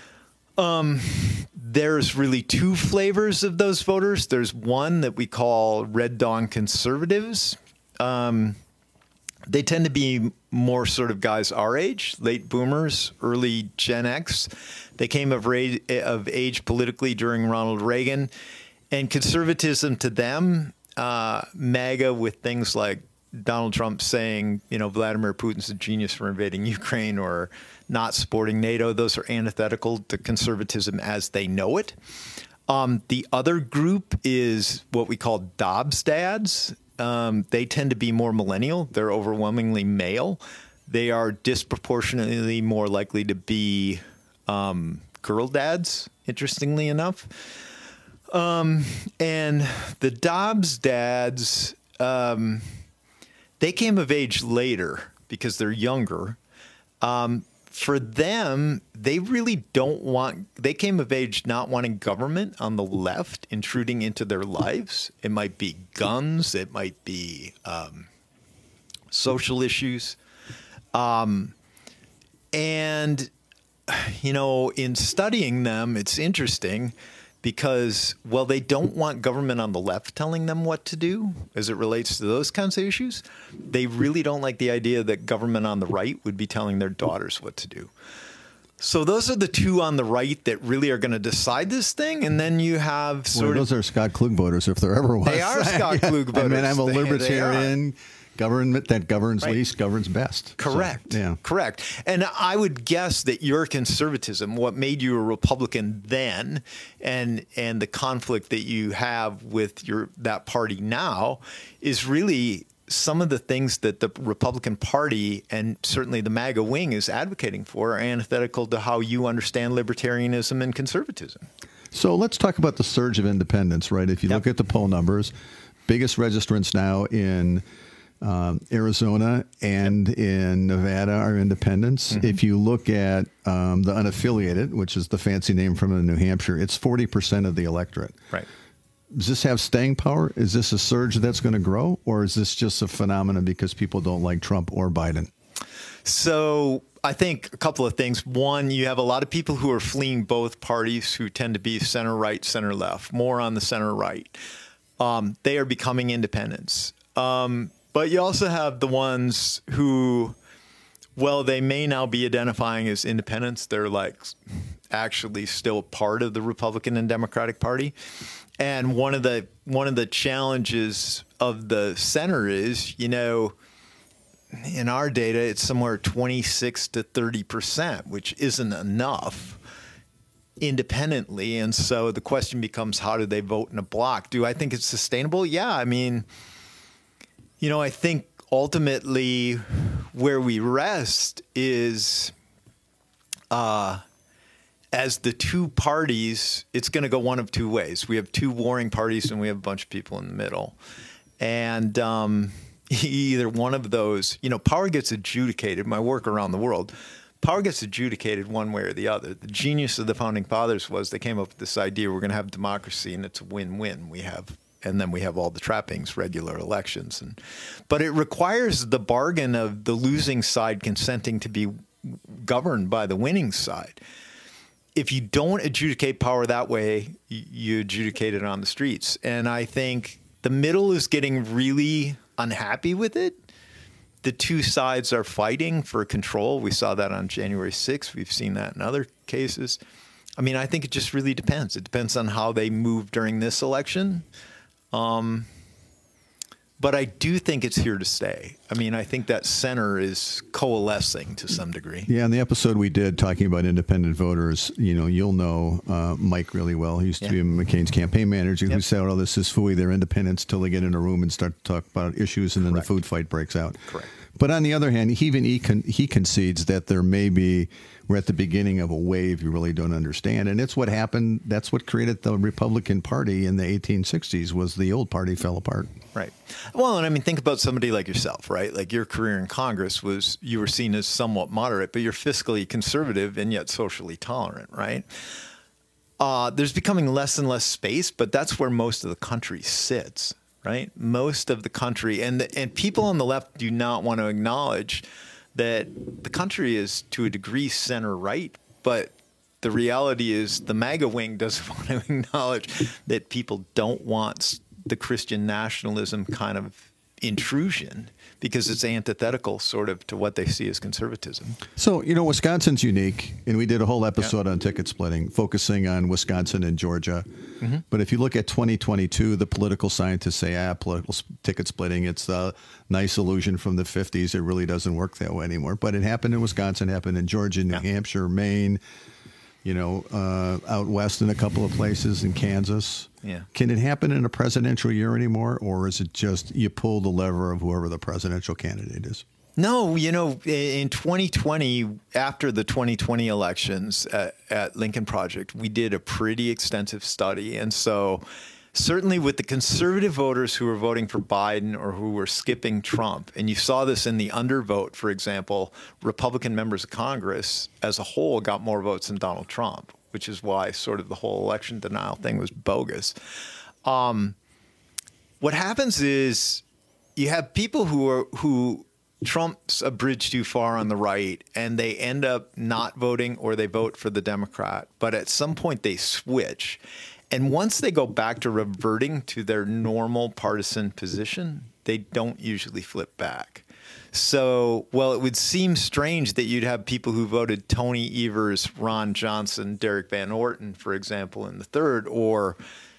There's really 2 flavors of those voters. There's one that we call Red Dawn conservatives. They tend to be more sort of guys our age, late boomers, early Gen X. They came of age politically during Ronald Reagan. And conservatism to them, MAGA with things like Donald Trump saying, Vladimir Putin's a genius for invading Ukraine or not supporting NATO, those are antithetical to conservatism as they know it. The other group is what we call Dobbs dads. They tend to be more millennial. They're overwhelmingly male. They are disproportionately more likely to be girl dads, interestingly enough. And the Dobbs dads, they came of age later because they're younger. For them, they really they came of age not wanting government on the left intruding into their lives. It might be guns. It might be social issues. And, in studying them, it's interesting because, well, they don't want government on the left telling them what to do as it relates to those kinds of issues. They really don't like the idea that government on the right would be telling their daughters what to do. So those are the 2 on the right that really are going to decide this thing. And then you have those are Scott Klug voters, if there ever was. They are Scott Klug voters. I'm a libertarian. Government that governs least governs best. Correct. So, yeah. Correct. And I would guess that your conservatism, what made you a Republican then, and the conflict that you have with that party now, is really some of the things that the Republican Party and certainly the MAGA wing is advocating for are antithetical to how you understand libertarianism and conservatism. So let's talk about the surge of independents, right? If you look at the poll numbers, biggest registrants now in Arizona and in Nevada are independents. Mm-hmm. If you look at the unaffiliated, which is the fancy name from New Hampshire, it's 40% of the electorate. Right. Does this have staying power? Is this a surge that's going to grow? Or is this just a phenomenon because people don't like Trump or Biden? So I think a couple of things. One, you have a lot of people who are fleeing both parties who tend to be center right, center left, more on the center right. They are becoming independents. But you also have the ones who, well, they may now be identifying as independents. They're like actually still part of the Republican and Democratic Party. And one of the challenges of the center is, in our data, it's somewhere 26 to 30%, which isn't enough independently. And so the question becomes, how do they vote in a block? Do I think it's sustainable? Yeah. I mean, I think ultimately where we rest is as the 2 parties, it's going to go one of 2 ways. We have 2 warring parties and we have a bunch of people in the middle. And either one of those, power gets adjudicated. My work around the world, power gets adjudicated one way or the other. The genius of the founding fathers was they came up with this idea: we're going to have democracy, and it's a win-win. And then we have all the trappings, regular elections, but it requires the bargain of the losing side consenting to be governed by the winning side. If you don't adjudicate power that way, you adjudicate it on the streets. And I think the middle is getting really unhappy with it. The two sides are fighting for control. We saw that on January 6th. We've seen that in other cases. I mean, I think it just really depends. It depends on how they move during this election. But I do think it's here to stay. I mean, I think that center is coalescing to some degree. Yeah, in the episode we did talking about independent voters, you'll know Mike really well. He used to be McCain's campaign manager who said, oh, this is phooey. They're independents till they get in a room and start to talk about issues, and then the food fight breaks out. Correct. But on the other hand, he concedes that there may be, we're at the beginning of a wave you really don't understand. And it's what happened. That's what created the Republican Party in the 1860s, was the old party fell apart. Right. Well, and I mean, think about somebody like yourself, right? Like your career in Congress you were seen as somewhat moderate, but you're fiscally conservative and yet socially tolerant, right? There's becoming less and less space, but that's where most of the country sits, right? Most of the country, and people on the left do not want to acknowledge that the country is to a degree center right, but the reality is the MAGA wing doesn't want to acknowledge that people don't want the Christian nationalism kind of intrusion because it's antithetical sort of to what they see as conservatism. So, Wisconsin's unique, and we did a whole episode on ticket splitting, focusing on Wisconsin and Georgia. Mm-hmm. But if you look at 2022, the political scientists say, political ticket splitting, it's a nice illusion from the 50s. It really doesn't work that way anymore. But it happened in Wisconsin, happened in Georgia, New Hampshire, Maine, out west in a couple of places, in Kansas. Yeah. Can it happen in a presidential year anymore, or is it just you pull the lever of whoever the presidential candidate is? No, in 2020, after the 2020 elections at Lincoln Project, we did a pretty extensive study. And so certainly with the conservative voters who were voting for Biden or who were skipping Trump, and you saw this in the undervote, for example, Republican members of Congress as a whole got more votes than Donald Trump, which is why sort of the whole election denial thing was bogus. What happens is you have people who Trump's a bridge too far on the right, and they end up not voting or they vote for the Democrat. But at some point they switch. And once they go back to reverting to their normal partisan position, they don't usually flip back. So, it would seem strange that you'd have people who voted Tony Evers, Ron Johnson, Derek Van Orton, for example, in the third, or,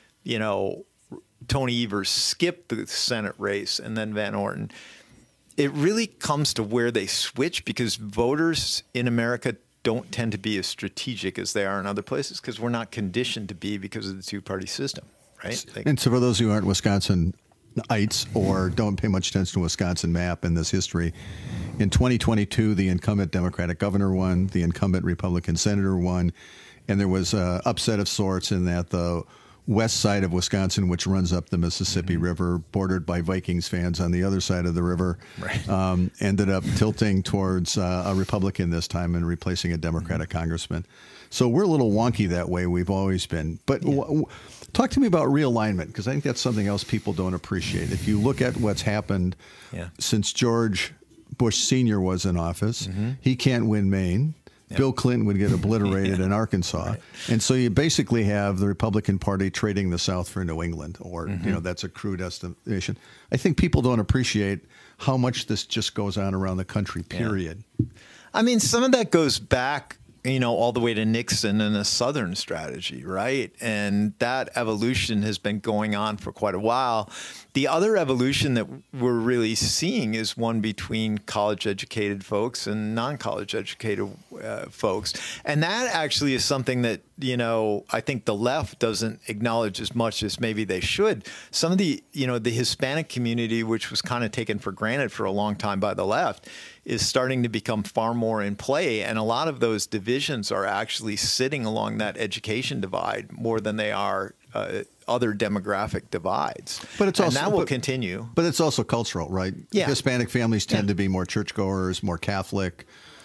Tony Evers skipped the Senate race and then Van Orton. It really comes to where they switch, because voters in America don't tend to be as strategic as they are in other places, because we're not conditioned to be because of the two-party system, right? And so for those who aren't Wisconsinites or don't pay much attention to Wisconsin map and this history, in 2022, the incumbent Democratic governor won, the incumbent Republican senator won, and there was an upset of sorts in that the west side of Wisconsin, which runs up the Mississippi River, bordered by Vikings fans on the other side of the river, ended up tilting towards a Republican this time and replacing a Democratic congressman. So we're a little wonky that way. We've always been. But talk to me about realignment, because I think that's something else people don't appreciate. If you look at what's happened since George Bush Sr. was in office, he can't win Maine. Bill Clinton would get obliterated in Arkansas. And so you basically have the Republican Party trading the South for New England, or, that's a crude estimation. I think people don't appreciate how much this just goes on around the country, period. I mean, some of that goes back, all the way to Nixon and the Southern strategy, right? And that evolution has been going on for quite a while. The other evolution that we're really seeing is one between college-educated folks and non-college-educated folks. And that actually is something that, I think the left doesn't acknowledge as much as maybe they should. Some of the, the Hispanic community, which was kind of taken for granted for a long time by the left, is starting to become far more in play. And a lot of those divisions are actually sitting along that education divide more than they are other demographic divides. But it's also, and that will continue. But it's also cultural, right? Yeah. Hispanic families tend to be more churchgoers, more Catholic.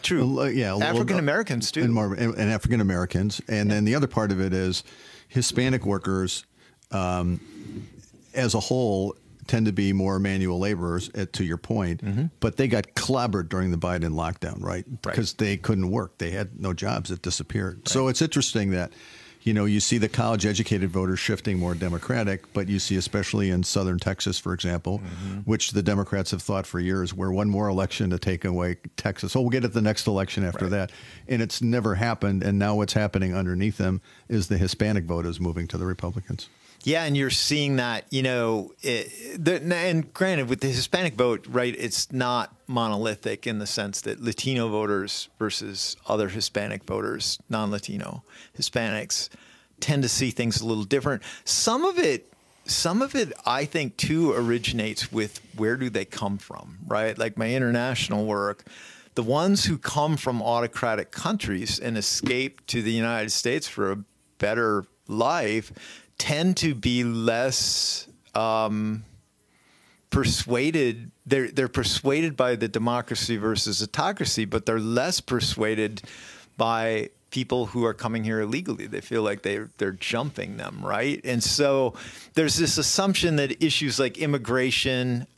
True. African Americans too. And African Americans. And then the other part of it is Hispanic workers as a whole tend to be more manual laborers, to your point, but they got clobbered during the Biden lockdown, right? Because they couldn't work. They had no jobs. It disappeared. Right. So it's interesting that, you see the college-educated voters shifting more Democratic, but you see, especially in southern Texas, for example, which the Democrats have thought for years, we're one more election to take away Texas. Oh, we'll get it the next election after that. And it's never happened. And now what's happening underneath them is the Hispanic vote is moving to the Republicans. Yeah, and you're seeing that, and granted, with the Hispanic vote, right, it's not monolithic in the sense that Latino voters versus other Hispanic voters, non-Latino Hispanics, tend to see things a little different. Some of it, I think, too, originates with where do they come from, right? Like my international work, the ones who come from autocratic countries and escape to the United States for a better life tend to be less persuaded. They're persuaded by the democracy versus autocracy, but they're less persuaded by people who are coming here illegally. They feel like they're jumping them, right? And so there's this assumption that issues like immigration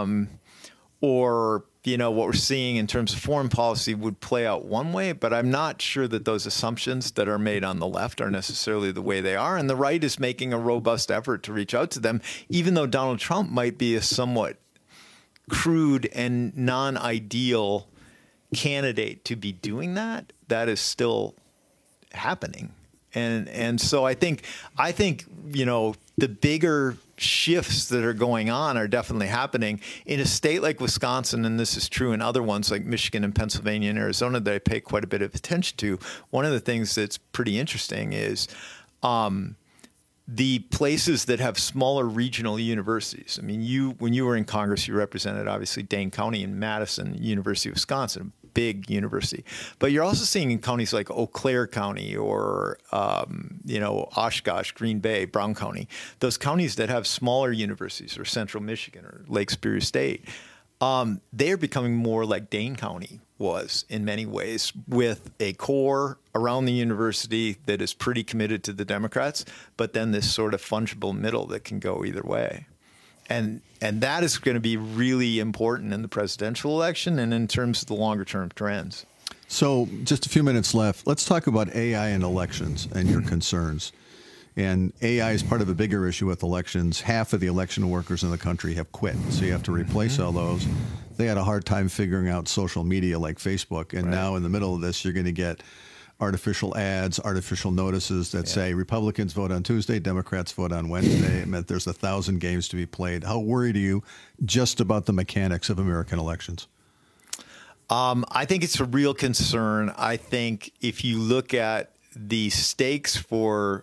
or what we're seeing in terms of foreign policy would play out one way, but I'm not sure that those assumptions that are made on the left are necessarily the way they are. And the right is making a robust effort to reach out to them, even though Donald Trump might be a somewhat crude and non-ideal candidate to be doing that. That is still happening. And so I think the bigger shifts that are going on are definitely happening in a state like Wisconsin, and this is true in other ones like Michigan and Pennsylvania and Arizona that I pay quite a bit of attention to. One of the things that's pretty interesting is the places that have smaller regional universities. I mean, when you were in Congress, you represented obviously Dane County and Madison, University of Wisconsin, big university. But you're also seeing in counties like Eau Claire County or, Oshkosh, Green Bay, Brown County, those counties that have smaller universities, or Central Michigan or Lake Superior State, they are becoming more like Dane County was in many ways, with a core around the university that is pretty committed to the Democrats, but then this sort of fungible middle that can go either way. And that is going to be really important in the presidential election and in terms of the longer term trends. So just a few minutes left. Let's talk about AI and elections and your concerns. And AI is part of a bigger issue with elections. Half of the election workers in the country have quit. So you have to replace all those. They had a hard time figuring out social media like Facebook. And now in the middle of this, you're going to get artificial ads, artificial notices that say Republicans vote on Tuesday, Democrats vote on Wednesday. It meant there's 1,000 games to be played. How worried are you just about the mechanics of American elections? I think it's a real concern. I think if you look at the stakes for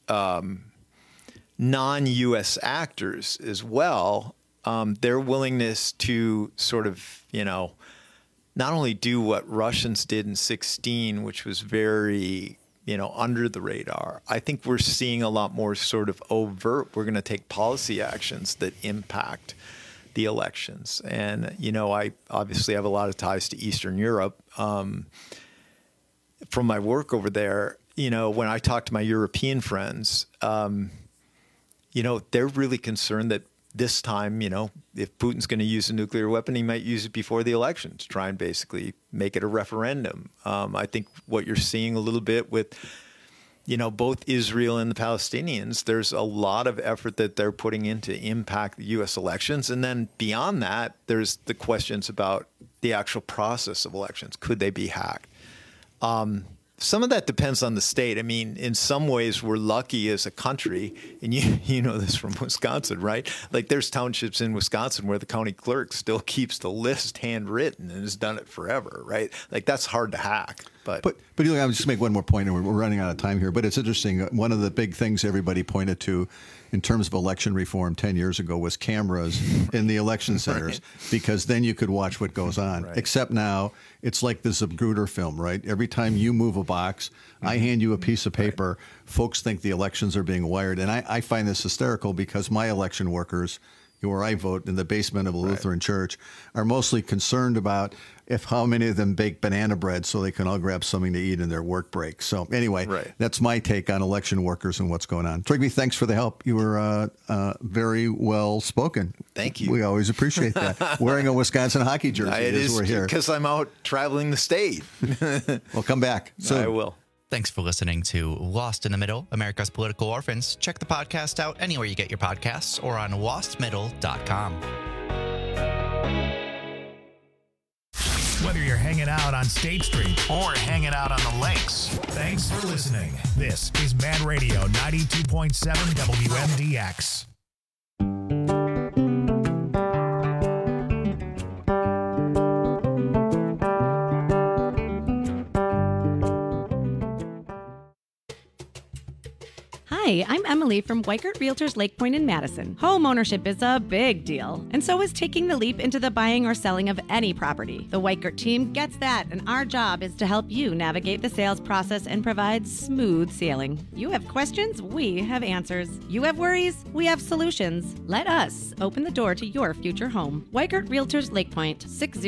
non-U.S. actors as well, their willingness to sort of, not only do what Russians did in 2016, which was very, under the radar. I think we're seeing a lot more sort of overt. We're going to take policy actions that impact the elections. And, I obviously have a lot of ties to Eastern Europe from my work over there. When I talk to my European friends, they're really concerned that this time, if Putin's going to use a nuclear weapon, he might use it before the election to try and basically make it a referendum. I think what you're seeing a little bit with, both Israel and the Palestinians, there's a lot of effort that they're putting in to impact the U.S. elections. And then beyond that, there's the questions about the actual process of elections. Could they be hacked? Some of that depends on the state. I mean, in some ways, we're lucky as a country, and you know this from Wisconsin, right? Like there's townships in Wisconsin where the county clerk still keeps the list handwritten and has done it forever, right? Like that's hard to hack. But I would just make one more point, and we're running out of time here. But it's interesting. One of the big things everybody pointed to in terms of election reform 10 years ago was cameras in the election centers, because then you could watch what goes on. Right. Except now it's like the Zapruder film, right? Every time you move a box, I hand you a piece of paper. Folks think the elections are being wired. And I find this hysterical because my election workers where I vote, in the basement of a Lutheran church, are mostly concerned about how many of them bake banana bread so they can all grab something to eat in their work break. So anyway, that's my take on election workers and what's going on. Trygve, thanks for the help. You were very well spoken. Thank you. We always appreciate that. Wearing a Wisconsin hockey jersey as we're here. Because I'm out traveling the state. Well, come back soon. I will. Thanks for listening to Lost in the Middle, America's Political Orphans. Check the podcast out anywhere you get your podcasts or on lostmiddle.com. Whether you're hanging out on State Street or hanging out on the lakes, thanks for listening. This is Mad Radio 92.7 WMDX. Hi, I'm Emily from Weikert Realtors Lake Point in Madison. Home ownership is a big deal, and so is taking the leap into the buying or selling of any property. The Weikert team gets that, and our job is to help you navigate the sales process and provide smooth sailing. You have questions, we have answers. You have worries, we have solutions. Let us open the door to your future home. Weikert Realtors Lake Point,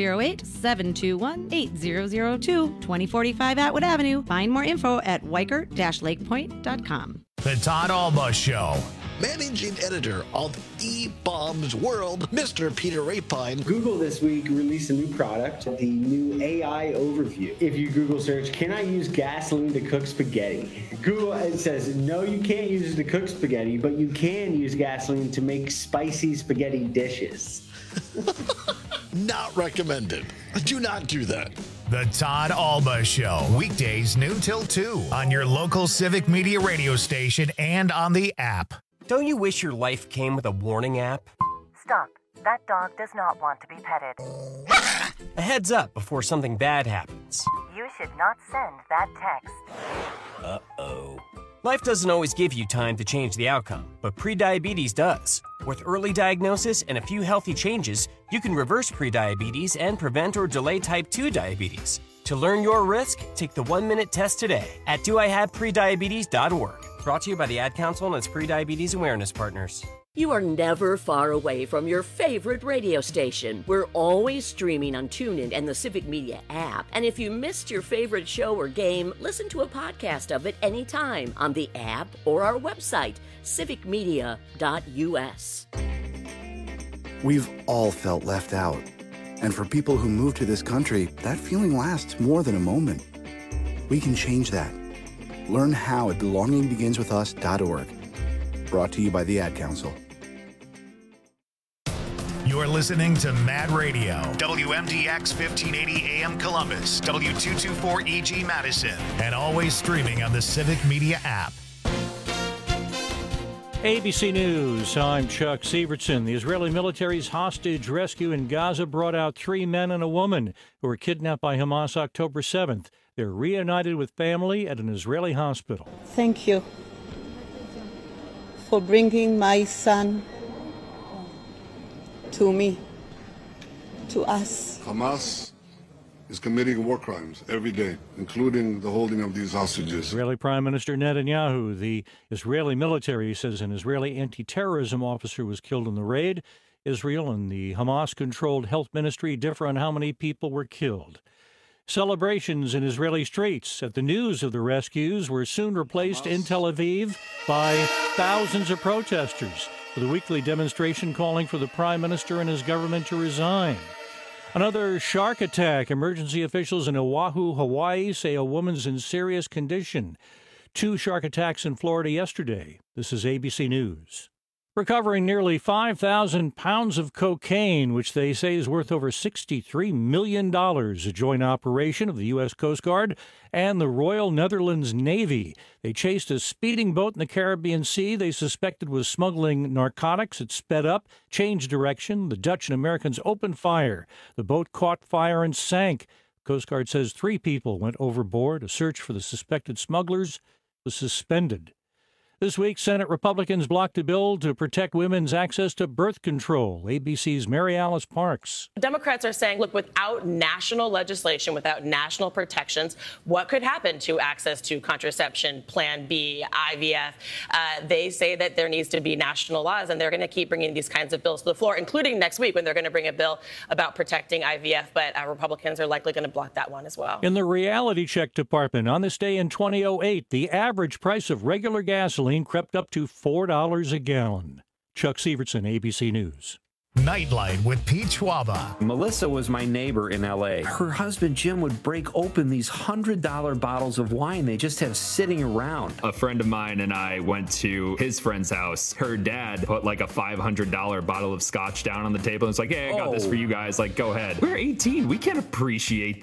608-721-8002, 2045 Atwood Avenue. Find more info at weikert-lakepoint.com. The Todd Alba Show. Managing editor of eBaum's World, Mr. Peter Rapine. Google this week released a new product, the new AI Overview. If you Google search, can I use gasoline to cook spaghetti? Google it says, no, you can't use it to cook spaghetti, but you can use gasoline to make spicy spaghetti dishes. Not recommended. Do not do that. The Todd Alba Show, weekdays noon till 2 on your local Civic Media radio station and on the app. Don't you wish your life came with a warning app? Stop. That dog does not want to be petted. A heads up before something bad happens. You should not send that text. Uh-oh. Life doesn't always give you time to change the outcome, but prediabetes does. With early diagnosis and a few healthy changes, you can reverse prediabetes and prevent or delay type 2 diabetes. To learn your risk, take the 1-minute test today at doihaveprediabetes.org. Brought to you by the Ad Council and its prediabetes awareness partners. You are never far away from your favorite radio station. We're always streaming on TuneIn and the Civic Media app. And if you missed your favorite show or game, listen to a podcast of it anytime on the app or our website, civicmedia.us. We've all felt left out. And for people who move to this country, that feeling lasts more than a moment. We can change that. Learn how at belongingbeginswithus.org. Brought to you by the Ad Council. You're listening to Mad Radio, WMDX 1580 AM Columbus, W224EG Madison, and always streaming on the Civic Media app. ABC News, I'm Chuck Sievertson. The Israeli military's hostage rescue in Gaza brought out 3 men and a woman who were kidnapped by Hamas October 7th. They're reunited with family at an Israeli hospital. Thank you for bringing my son to me, to us. Hamas is committing war crimes every day, including the holding of these hostages. Israeli Prime Minister Netanyahu, the Israeli military says an Israeli anti-terrorism officer was killed in the raid. Israel and the Hamas-controlled health ministry differ on how many people were killed. Celebrations in Israeli streets at the news of the rescues were soon replaced in Tel Aviv by thousands of protesters for the weekly demonstration calling for the prime minister and his government to resign. Another shark attack. Emergency officials in Oahu, Hawaii say a woman's in serious condition. 2 shark attacks in Florida yesterday. This is ABC News. Recovering nearly 5,000 pounds of cocaine, which they say is worth over $63 million, a joint operation of the U.S. Coast Guard and the Royal Netherlands Navy. They chased a speeding boat in the Caribbean Sea they suspected was smuggling narcotics. It sped up, changed direction. The Dutch and Americans opened fire. The boat caught fire and sank. Coast Guard says 3 people went overboard. A search for the suspected smugglers was suspended. This week, Senate Republicans blocked a bill to protect women's access to birth control. ABC's Mary Alice Parks. Democrats are saying, look, without national legislation, without national protections, what could happen to access to contraception, Plan B, IVF? They say that there needs to be national laws, and they're going to keep bringing these kinds of bills to the floor, including next week when they're going to bring a bill about protecting IVF. But Republicans are likely going to block that one as well. In the Reality Check department, on this day in 2008, the average price of regular gasoline crept up to $4 a gallon. Chuck Severson, ABC News. Nightlight with Pete Schwaba. Melissa was my neighbor in L.A. Her husband, Jim, would break open these $100 bottles of wine they just have sitting around. A friend of mine and I went to his friend's house. Her dad put like a $500 bottle of scotch down on the table and was like, hey, I got this for you guys. Like, go ahead. We're 18. We can't appreciate